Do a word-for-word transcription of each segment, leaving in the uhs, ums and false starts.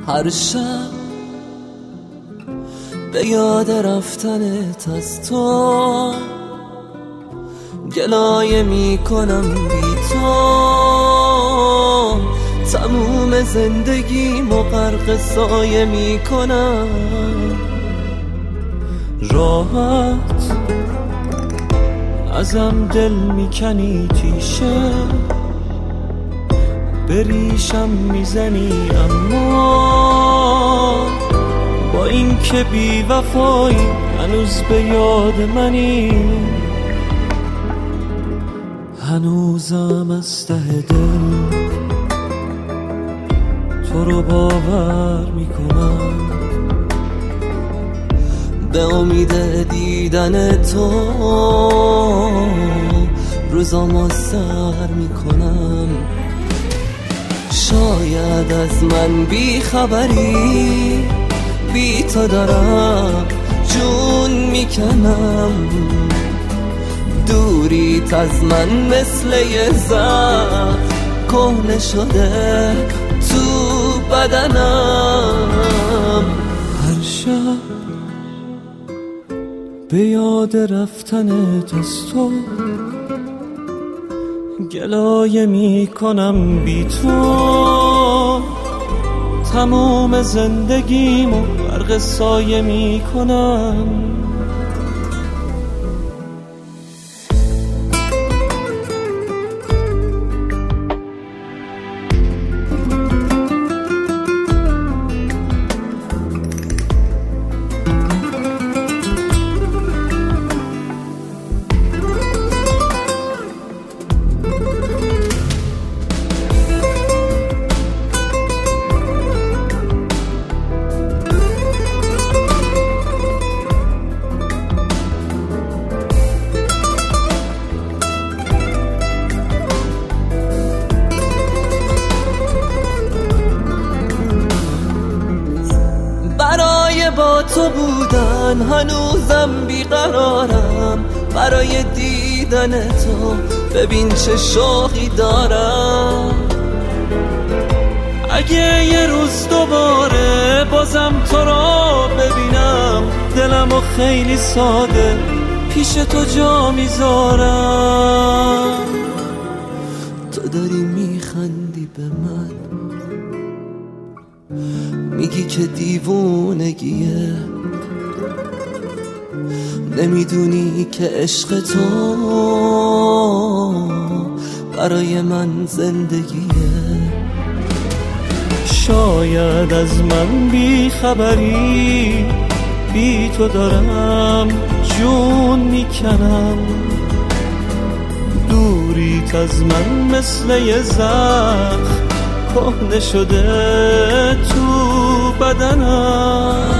هر شب به یاد رفتنت از تو گلایه میکنم بی تو، تموم زندگیمو غرق سایه میکنم. راحت ازم دل میکنی تیشه، بریشم میزنی اما با این که بی وفایی هنوز به یاد منی. هنوزم از ته دل تو رو باور میکنم، به امید دیدن تو روزامو سر میکنم. شاید از من بی خبری، بی تو دارم جون میکنم. دوریت از من مثل یه زخم کهنه شده تو بدنم. هر شب به یاد رفتنت از تو گلایه میکنم بی تو، تمام زندگیمو غرق سایه میکنم. با تو بودن هنوزم بیقرارم، برای دیدن تو ببین چه شوقی دارم. اگه یه روز دوباره بازم تو رو ببینم، دلمو خیلی ساده پیش تو جا میذارم. تو داری میخندی به من، میگی که دیوونگیه، نمیدونی که عشق تو برای من زندگیه. شاید از من بی خبری، بی تو دارم جون میکنم. دوریت از من مثل یه زخم کهنه شده تو بدنم.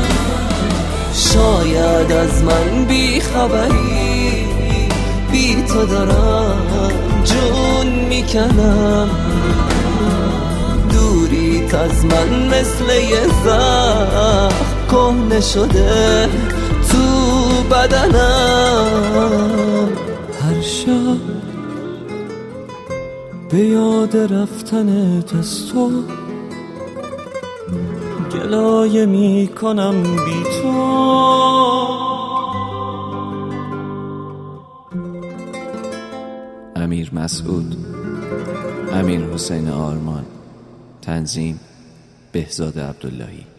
شاید از من بی خبری، بی تو دارم جون میکنم. دوریت از من مثل یه زخم کهنه شده تو بدنم. هر شب به یاد رفتنت از تو گلایه میکنم بی تو. امیر مسعود، امیر حسین آرمان، تنظیم بهزاد عبداللهی.